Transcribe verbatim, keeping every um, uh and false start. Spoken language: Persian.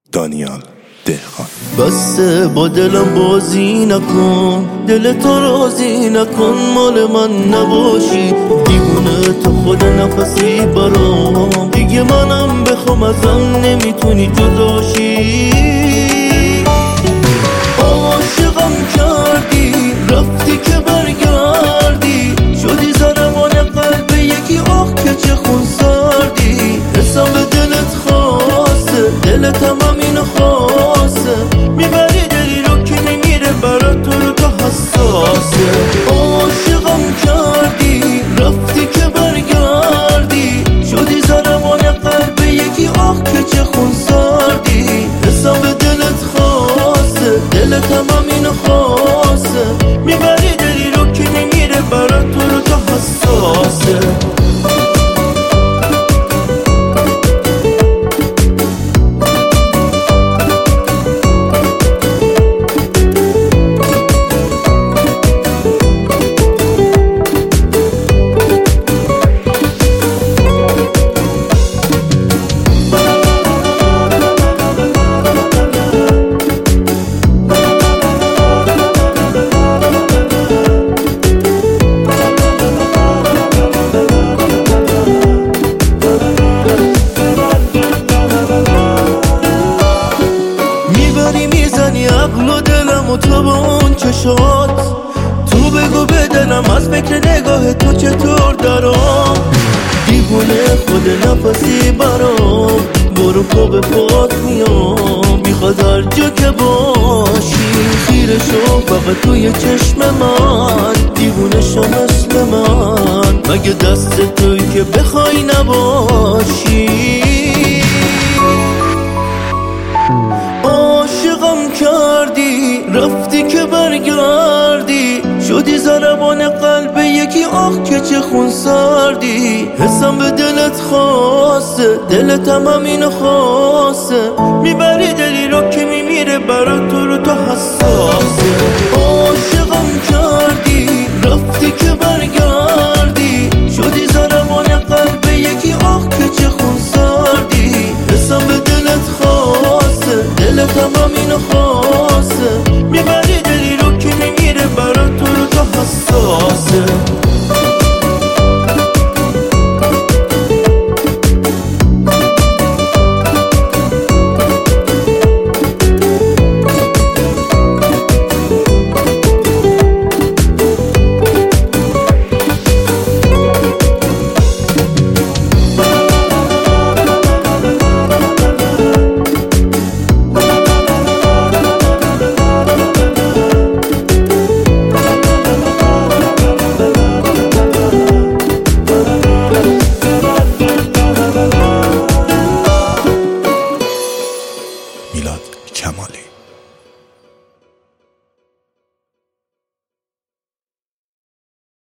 دانیال دهقان. بسته با دلم بازی نکن، دل تو راضی نکن، مال من نباشی. دیوونه تو خود نفسی برام، دیگه منم بخوام ازم نمیتونی جداشی. عاشقم کردی رفتی که برگردی، شدی زربان قلب یکی، آخ که چه خون سردی. حسام به دلت خاصه، دلت هم همینو خواسته، میبری دلی رو که نمیره برات، تو رو تو حساسه. عاشقم کردی رفتی که برگردی، شدی زربان قلب یکی، آخ که چه خون سردی. حسام به دلت خاصه، دلت هم همینو خواسته، میبری دلی رو که نمیره برات، تو رو تو حساسه. عقل و دلم و تو با اون چشات، تو بگو بدنم از فکر نگاه تو چطور درام. دیوونه خود نفسی برام، برو پا به پات میام، میخواد هر جا که باشی. خیره شو فقط توی چشم من، دیوونه شو مثل من، مگه دست توی که بخوای نباشی. عاشقم کردی رفتی که برگردی، شدی زربان قلب یکی، آخ که چه خون سردی. حسام به دلت خاصه، دلت هم همینو خواسته، میبری دلی رو که میمیره برات، تو رو تو حساسه. عاشقم کردی رفتی که برگردی، شدی زربان قلب یکی، آخ که چه خون سردی. حسام به دلت خاصه، دلت هم همینو